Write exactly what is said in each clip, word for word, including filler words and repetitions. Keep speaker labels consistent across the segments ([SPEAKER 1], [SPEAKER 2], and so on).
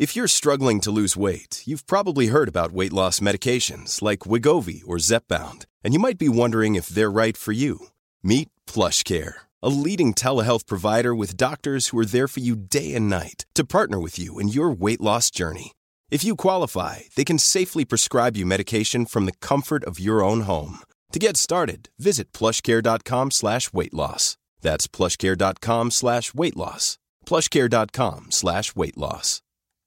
[SPEAKER 1] If you're struggling to lose weight, you've probably heard about weight loss medications like Wegovy or Zepbound, and you might be wondering if they're right for you. Meet PlushCare, a leading telehealth provider with doctors who are there for you day and night to partner with you in your weight loss journey. If you qualify, they can safely prescribe you medication from the comfort of your own home. To get started, visit plushcare.com slash weight loss. That's plushcare.com slash weight loss. plushcare.com slash weight loss.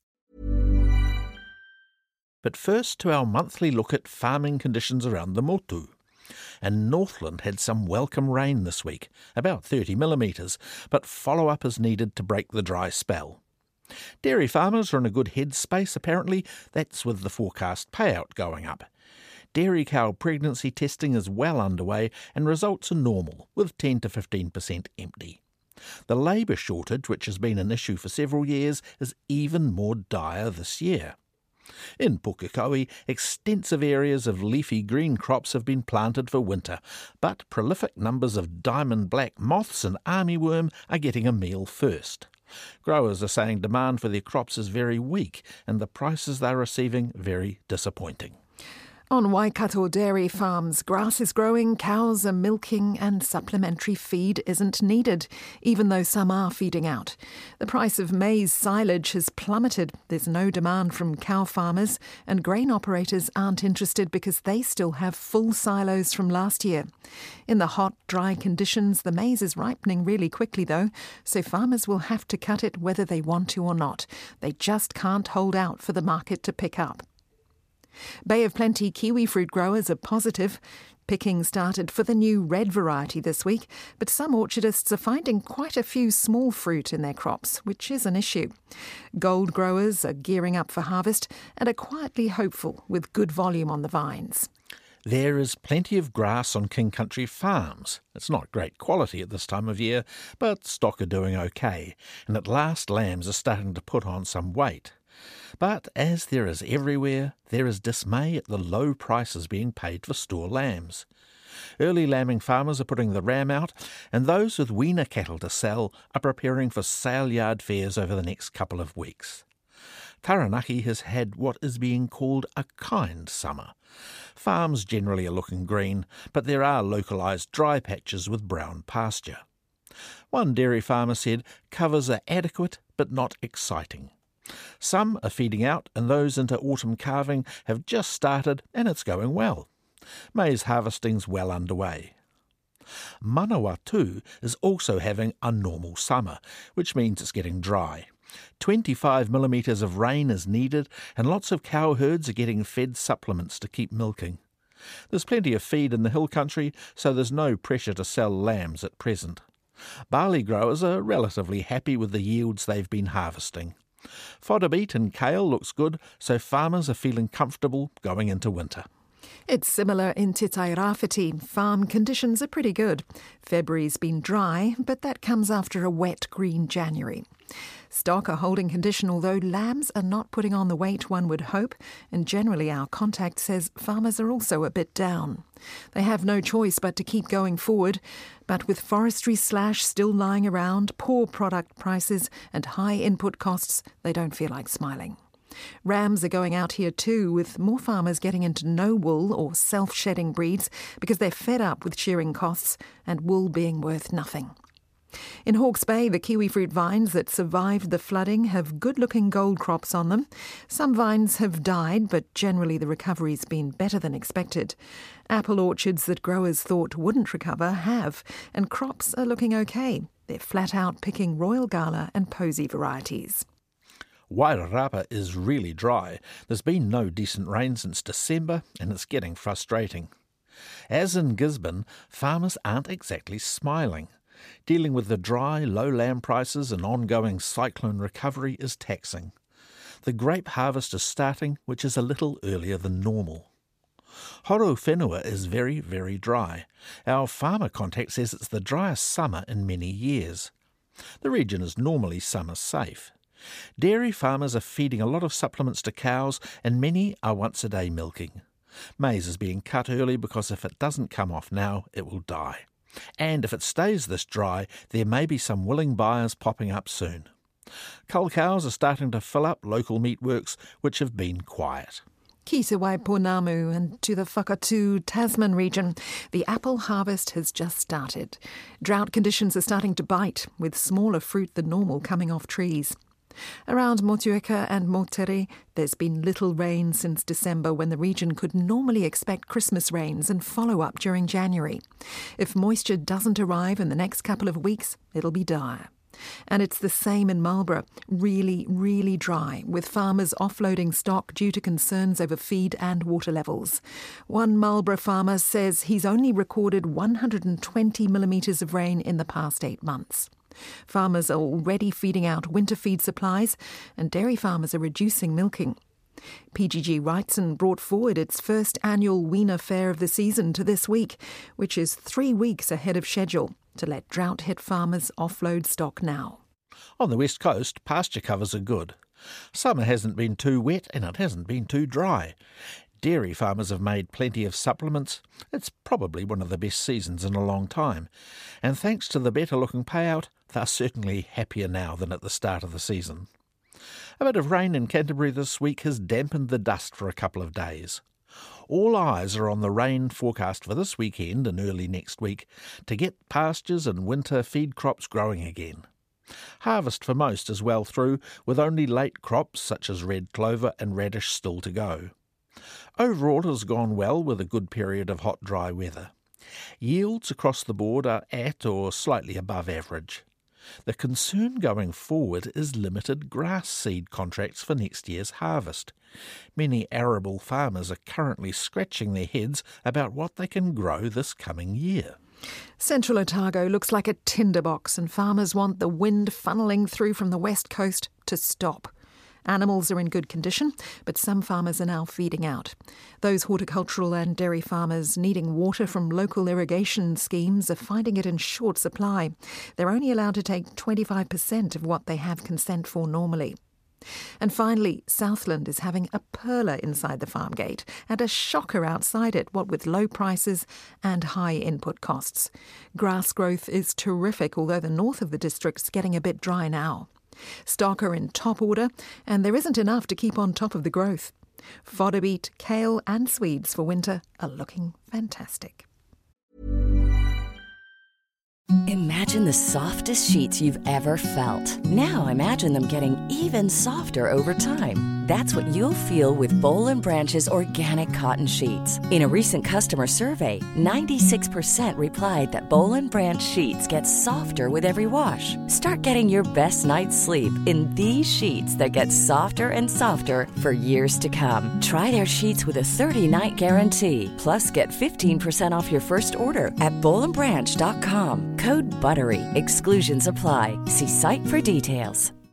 [SPEAKER 2] But first to our monthly look at farming conditions around the Motu. And Northland had some welcome rain this week, about thirty millimetres, but follow-up is needed to break the dry spell. Dairy farmers are in a good headspace apparently, that's with the forecast payout going up. Dairy cow pregnancy testing is well underway and results are normal, with ten to fifteen percent empty. The labour shortage, which has been an issue for several years, is even more dire this year. In Pukekohe, extensive areas of leafy green crops have been planted for winter, but prolific numbers of diamond black moths and armyworm are getting a meal first. Growers are saying demand for their crops is very weak and the prices they're receiving very disappointing.
[SPEAKER 3] On Waikato dairy farms, grass is growing, cows are milking and supplementary feed isn't needed, even though some are feeding out. The price of maize silage has plummeted. There's no demand from cow farmers and grain operators aren't interested because they still have full silos from last year. In the hot, dry conditions, the maize is ripening really quickly though, so farmers will have to cut it whether they want to or not. They just can't hold out for the market to pick up. Bay of Plenty kiwi fruit growers are positive. Picking started for the new red variety this week, but some orchardists are finding quite a few small fruit in their crops, which is an issue. Gold growers are gearing up for harvest and are quietly hopeful with good volume on the vines.
[SPEAKER 2] There is plenty of grass on King Country farms. It's not great quality at this time of year, but stock are doing okay, and at last lambs are starting to put on some weight. But as there is everywhere, there is dismay at the low prices being paid for store lambs. Early lambing farmers are putting the ram out, and those with weaner cattle to sell are preparing for sale yard fairs over the next couple of weeks. Taranaki has had what is being called a kind summer. Farms generally are looking green, but there are localised dry patches with brown pasture. One dairy farmer said covers are adequate but not exciting. Some are feeding out and those into autumn calving have just started and it's going well. Maize harvesting's well underway. Manawatu is also having a normal summer, which means it's getting dry. twenty-five millimetres of rain is needed and lots of cow herds are getting fed supplements to keep milking. There's plenty of feed in the hill country, so there's no pressure to sell lambs at present. Barley growers are relatively happy with the yields they've been harvesting. Fodder beet and kale looks good, so farmers are feeling comfortable going into winter.
[SPEAKER 3] It's similar in Te Tai Rāwhiti. Farm conditions are pretty good. February's been dry, but that comes after a wet green January. Stock are holding condition, although lambs are not putting on the weight one would hope, and generally our contact says farmers are also a bit down. They have no choice but to keep going forward, but with forestry slash still lying around, poor product prices and high input costs, they don't feel like smiling. Rams are going out here too, with more farmers getting into no-wool or self-shedding breeds because they're fed up with shearing costs and wool being worth nothing. In Hawke's Bay, the kiwi fruit vines that survived the flooding have good-looking gold crops on them. Some vines have died, but generally the recovery's been better than expected. Apple orchards that growers thought wouldn't recover have, and crops are looking okay. They're flat out picking Royal Gala and Posy varieties.
[SPEAKER 2] Wairarapa is really dry. There's been no decent rain since December, and it's getting frustrating. As in Gisborne, farmers aren't exactly smiling. Dealing with the dry, low lamb prices and ongoing cyclone recovery is taxing. The grape harvest is starting, which is a little earlier than normal. Horowhenua is very, very dry. Our farmer contact says it's the driest summer in many years. The region is normally summer safe. Dairy farmers are feeding a lot of supplements to cows and many are once-a-day milking. Maize is being cut early because if it doesn't come off now, it will die. And if it stays this dry, there may be some willing buyers popping up soon. Cull cows are starting to fill up local meatworks which have been quiet.
[SPEAKER 3] Ki te Waipounamu and to the Whakatū Tasman region, the apple harvest has just started. Drought conditions are starting to bite, with smaller fruit than normal coming off trees. Around Motueka and Moteri, there's been little rain since December, when the region could normally expect Christmas rains and follow-up during January. If moisture doesn't arrive in the next couple of weeks, it'll be dire. And it's the same in Marlborough, really, really dry, with farmers offloading stock due to concerns over feed and water levels. One Marlborough farmer says he's only recorded one hundred twenty millimetres of rain in the past eight months. Farmers are already feeding out winter feed supplies, and dairy farmers are reducing milking. P G G Wrightson brought forward its first annual weaner fair of the season to this week, which is three weeks ahead of schedule, to let drought-hit farmers offload stock now.
[SPEAKER 2] On the west coast, pasture covers are good. Summer hasn't been too wet and it hasn't been too dry. Dairy farmers have made plenty of supplements. It's probably one of the best seasons in a long time. And thanks to the better-looking payout, they're certainly happier now than at the start of the season. A bit of rain in Canterbury this week has dampened the dust for a couple of days. All eyes are on the rain forecast for this weekend and early next week to get pastures and winter feed crops growing again. Harvest for most is well through, with only late crops such as red clover and radish still to go. Overall it has gone well, with a good period of hot, dry weather. Yields across the board are at or slightly above average. The concern going forward is limited grass seed contracts for next year's harvest. Many arable farmers are currently scratching their heads about what they can grow this coming year.
[SPEAKER 3] Central Otago looks like a tinderbox, and farmers want the wind funneling through from the west coast to stop. Animals are in good condition, but some farmers are now feeding out. Those horticultural and dairy farmers needing water from local irrigation schemes are finding it in short supply. They're only allowed to take twenty-five percent of what they have consent for normally. And finally, Southland is having a perler inside the farm gate and a shocker outside it, what with low prices and high input costs. Grass growth is terrific, although the north of the district's getting a bit dry now. Stock are in top order, and there isn't enough to keep on top of the growth. Fodder beet, kale and Swedes for winter are looking fantastic.
[SPEAKER 4] Imagine the softest sheets you've ever felt. Now imagine them getting even softer over time. That's what you'll feel with Boll and Branch's organic cotton sheets. In a recent customer survey, ninety-six percent replied that Boll and Branch sheets get softer with every wash. Start getting your best night's sleep in these sheets that get softer and softer for years to come. Try their sheets with a thirty-night guarantee. Plus, get fifteen percent off your first order at boll and branch dot com. Code BUTTERY. Exclusions apply. See site for details.